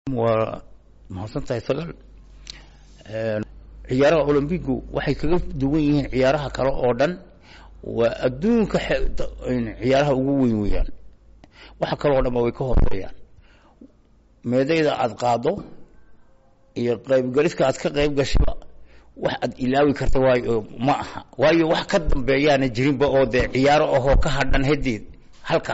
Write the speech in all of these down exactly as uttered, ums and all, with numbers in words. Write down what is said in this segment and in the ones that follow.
ومحسنتها سجل ciyaaraha Olympigu waxay kaga duwan yihiin ciyaaraha kale oo dhan waa adduunka ciyaaraha ugu weyn weeyaan waxa kale oo dhan way ka hooseeyaan meedayda aad qaado iyo qayb galiska aad ka qayb gashay wax aad ilaawi karto waayo ma aha waayo wax ka dambeeyana jirinba oo de ciyaaro oo ka hadhan hedeed halka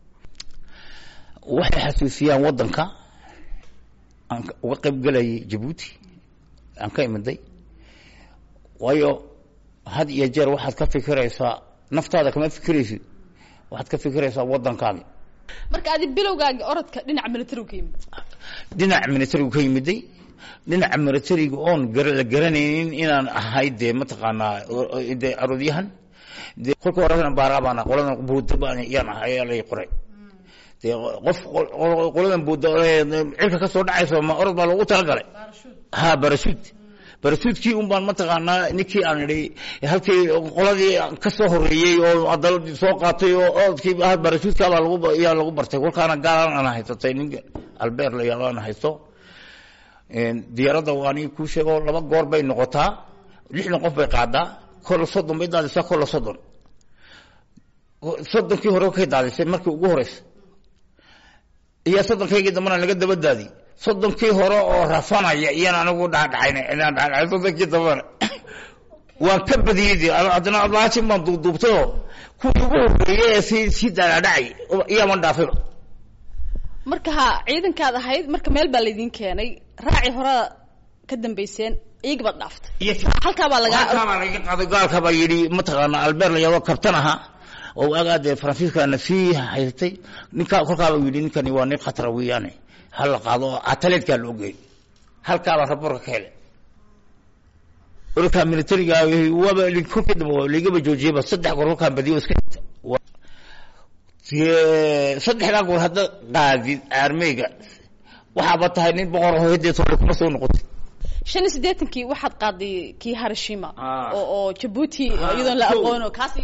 waxay xasuusiyaan wadanka aan uga qayb galay Djibouti aan ka imaday waayo had iyo jeer waxaad ka fikiraysaa naftaada kama fikiraysid waxaad ka fikiraysaa wadankaaga marka aad bilowgaaga orodka dhinaca military ka yimid dhinaca military ka yimid dhinaca military oon la garanaynin inaan ahayd ma taqaanaa ide arodyahan de qolka warana baarabana qoladan buudbaan yaan ahay la qoray de qof qoladan buudbaan cirka ka soo dhacayso ma orod baa lagu talagalay ha barashut barashutki um baan ma taqaanaa ninkii aan idhi halkii qoladii ka soo horeeyay oo adaladi soo qaatay oo oodkii ah barashutka baa lagu yaa lagu bartay walkaana gaalan aan haystay ninka Albert la yaqaan haysto een diyarada waani ku sheego laba goor bay noqotaa lixdan qof bay qaadaa kol soddon bay daadaysaa kol soddon soddonkii hore ka daadisay markii ugu horeysay iyo soddonkii damana laga daba daadi soddonkii hore oo rafanaya iyana anigu dhaadhacayna inaan dhaadhacay soddonkii damana waan ka badiyay adna adlaasi ma duubto ku ugu horeeyay si si dhaadhacay iyo man dhaafay marka ciidankaad ahayd marka meel baa leedin keenay raaci hore ka dambeyseen iyaga dhaaftay halka baa laga halka baa laga qaaday gaalka baa yiri ma taqaana Albert la yaba kabtan aha oo agaade Francisca nafsi haystay ninka kolka baa yiri ninkani waa nin khatar weeyane hal qaado atleetka loo geey halka baa raborka ka helay urka militariga waba ku kadib liga ba joojiyay saddex goor ka badiyo iska saddex goor hadda qaadid armeyga waxa ba tahay nin boqor oo heedeed soo kuma soo noqotay shan iyo siddeetankii waxaad qaaday kii Hiroshima oo oo Djibouti iyadoo la aqoon oo kaasi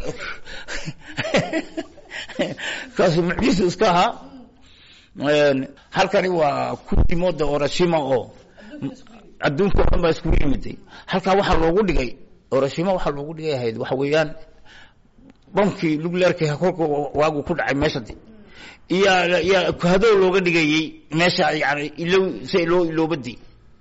kaasi mucjis iska ha halkani waa ku timooda Hiroshima oo adduunka oo dhan ba isku yimiday halka waxa loogu dhigay Hiroshima waxa loogu dhigay hayd waxa weeyaan bankii nuclearka halka waagu ku dhacay meeshadii iya iya hado looga dhigayay meesha yaani ilo say loo iloobadi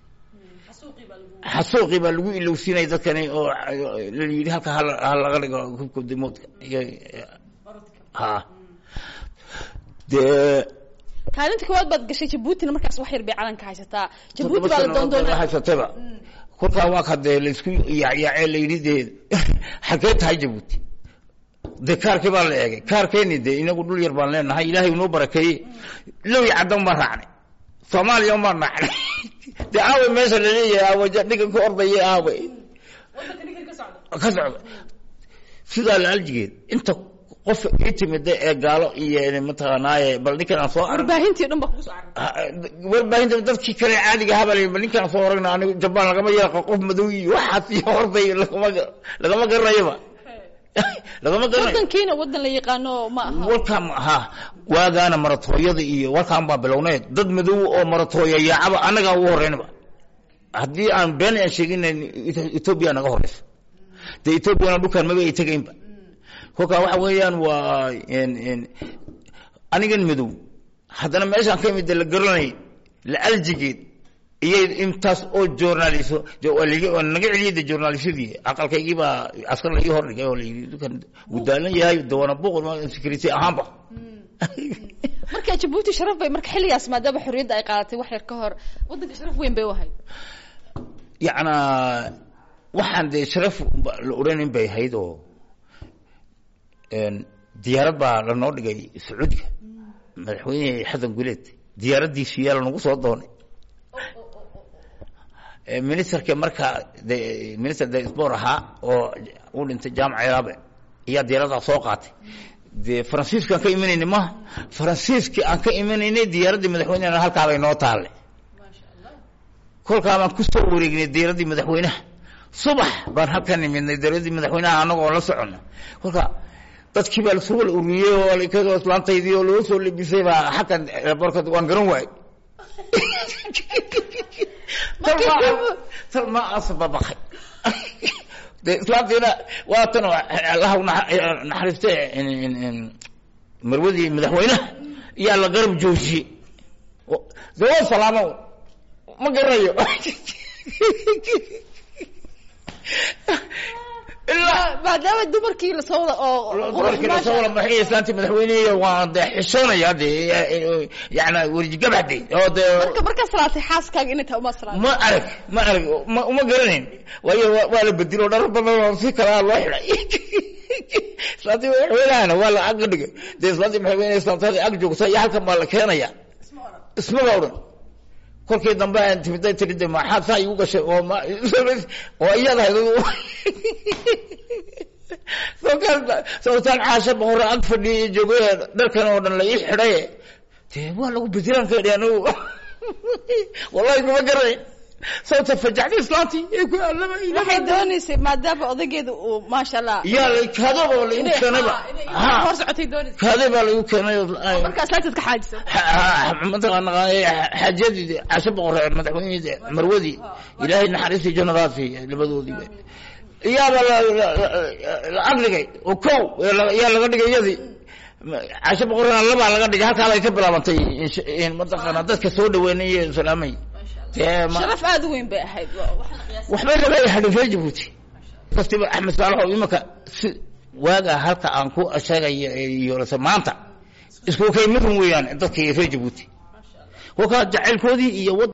xasuuqi baa lagu ilowsinay dadkani oo la yiri halka hal laga dhigo hubka dimoodka ha de kaalinta koowaad baad gashay Djibouti markaas wax yar bay calanka haysataa Djibouti baa la doondoonay haysataba kolka waa ka de la isku yaacay la yiri de xageed tahay Djibouti de kaarkii baa la eegay kaarkeeni de inagu dhul yar baan leenahay Ilaahay inoo barakeeyay low yacadan ma raacnay Soomaaliya ma raacnay de aawe meesha la leeyahay waja dhigan ku ordayay aawe wadanka ninka ka socdo ka socdo sida la aljigeed inta qof itimid ee gaalo iyo ma taqaanaaye bal ninkan soo arag warbaahintii dhanba ku soo arag warbaahinta dadkii kale caadiga habalay bal ninkan soo aragna anigu jabaan laga ma yeeqo qof madow iyo waxa si orday laga laga ma garanayba laga ma garanay wadankiina wadan la yaqaano ma aha welcome ha waagaana maratooyada iyo welcome baa bilowneed dad madow oo maratooya yaacaba anaga ugu horeynaba hadii aan been aan sheegin Ethiopia naga horeysa de Ethiopia dhulkan ma bay tagaynba kolka waxa weeyaan waa in in anigan madow hadana meeshaan ka mid la garanay la aljigeed iyo intaas oo journalisto jooliga oo naga ciliyada journalistadii aqalkaygii baa askar la ii hor dhigay oo la yiri dukan gudaalan yahay doona boqol ma security ahaanba marka Djibouti sharaf bay marka xiligaas maadaama xorriyadda ay qaadatay wax yar ka hor wadanka sharaf weyn bay u ahayd yaana waxaan de sharaf la oranay bay ahayd oo een diyaarad baa la noo dhigay Sacuudiga madaxweyne Xasan Guleed diyaaradiisa yaa lagu soo doonay ministerka marka minister de sport aha oo uu dhintay jaamacad Yaabe iyo diyaarada soo qaatay de Francisco ka imanayna ma Francisco aan ka imanayna diyaaradii madaxweynaha halka ay noo taale ma sha Allah kolka aan ku soo wareegnay diyaaradii madaxweynaha subax baan halkan imanay diyaaradii madaxweynaha anagoo la socono kolka dadkii baa soo ururiyay oo ay ka soo islaantaydi oo loo soo libisay baa halkan airportka waan garan waay ترى ما أصبح بخير إسلامتنا واتنا الله نحرسته إن إن مروزي مدحوينه يا الله قرب جوشي زوال سلامه ما قريو إلا بعد ما الدمر كيلو صولة أو الدمر كيلو صولة محيي إسلامتي مدحويني وعند حشونة هذه يعني ورج قبعدي مركب مركب صلاتي حاس كان إنتها وما صلاتي ما أعرف ما أعرف ما وما قرنين ويا ولا بديلو ربنا في كلام الله يحرق إسلامتي مدحويني أنا ولا أقدر ده إسلامتي مدحويني إسلامتي أقدر سيا كم مالك هنا يا اسمه غورن كل كي دمبا أنت بدأ تريد ما حد سايوك شيء وما ويا له فكان سوتان عاشب غورا أنفني جوجل دركنا ودن لا يحرق تبغى لو بديران كده أنا والله ما قرأ صوت فجعني إسلامتي يقول الله ما إله waxay doonaysaa maadaama odageedu uu ma sha Allah yaa kaado baa la keenay ha hor socotay doonaysaa kaado baa la keenay markaas la tadka xaajiso مثلا حاجتي عشب قرع مدحويني مرودي إلهي نحرسي جنرات في لبدودي يا بلا العقل وكو يا لقد جدي عشب قرع لبا لقد جه هكذا يكبر لامتي إن منطقة ندك سود ويني سلامي شرف هذا وين بأحد وحنا لا يحد في جبوتي كفتي أحمد صالح ويمك واجا هلك أنكو أشجع يورث مانتا isku kay mid weeyaan dadkii reer Djibouti oo ka jacayl koodii iyo